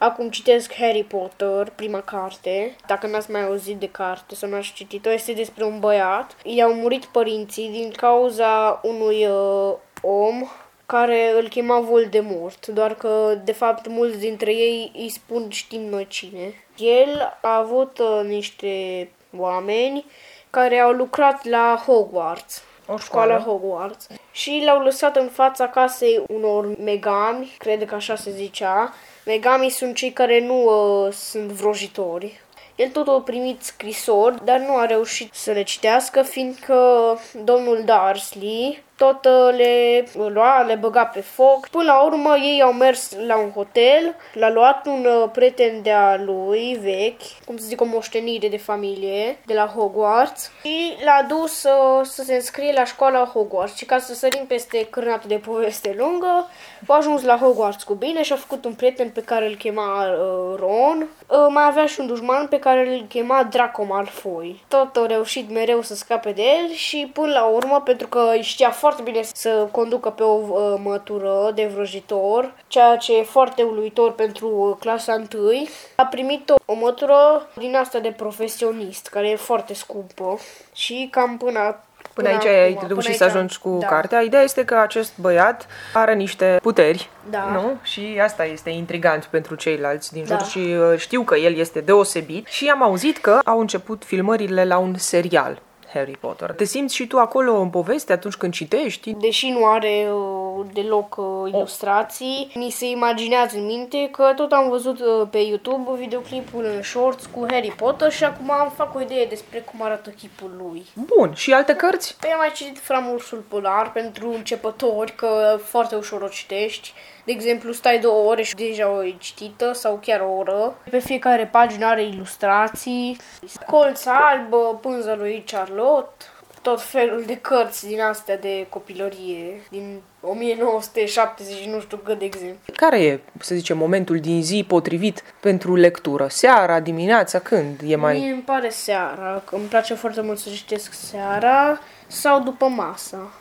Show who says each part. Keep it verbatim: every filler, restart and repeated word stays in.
Speaker 1: Acum citesc Harry Potter, prima carte. Dacă n-ați mai auzit de carte sau n-ați citit-o, este despre un băiat. I-au murit părinții din cauza unui uh, om care îl chema Voldemort, doar că, de fapt, mulți dintre ei îi spun știm noi cine. El a avut uh, niște oameni care au lucrat la Hogwarts,
Speaker 2: o
Speaker 1: școala Hogwarts, și l-au lăsat în fața casei unor megami, cred că așa se zicea. Megamii sunt cei care nu uh, sunt vrojitori. El tot a primit scrisori, dar nu a reușit să le citească, fiindcă domnul Dursley tot le lua, le băga pe foc. Până la urmă, ei au mers la un hotel, l-a luat un prieten de-a lui vechi, cum să zic, o moștenire de familie, de la Hogwarts, și l-a dus să, să se înscrie la școala Hogwarts. Și ca să sărim peste cârnatul de poveste lungă, a ajuns la Hogwarts cu bine și a făcut un prieten pe care îl chema uh, Ron. Uh, mai avea și un dușman pe care îl chema Draco Malfoy. Tot a reușit mereu să scape de el și până la urmă, pentru că știa foarte bine să conducă pe o uh, mătură de vrăjitor, ceea ce e foarte uluitor pentru uh, clasa întâi, a primit o, o mătură din asta de profesionist, care e foarte scumpă și cam până
Speaker 2: Până, până aici ai reușit să ajungi cu da. cartea. Ideea este că acest băiat are niște puteri,
Speaker 1: da.
Speaker 2: nu? Și asta este intrigant pentru ceilalți din jur
Speaker 1: da.
Speaker 2: și știu că el este deosebit. Și am auzit că au început filmările la un serial Harry Potter. Te simți și tu acolo în poveste atunci când citești?
Speaker 1: Deși nu are uh, deloc uh, ilustrații, mi se imaginează în minte că tot am văzut uh, pe YouTube videoclipul în shorts cu Harry Potter și acum am fac o idee despre cum arată chipul lui.
Speaker 2: Bun, și alte cărți?
Speaker 1: Păi am mai citit Framursul Polar pentru începători, că foarte ușor o citești. De exemplu, stai două ore și deja o ai citită sau chiar o oră. Pe fiecare pagină are ilustrații, colț alb, pânza lui Charlotte, tot felul de cărți din astea de copilărie, din o mie nouă sute șaptezeci, nu știu cât de exemplu.
Speaker 2: Care e, să zicem, momentul din zi potrivit pentru lectură? Seara, dimineața, când e mai...
Speaker 1: Mie îmi pare seara, că îmi place foarte mult să citesc seara sau după masă.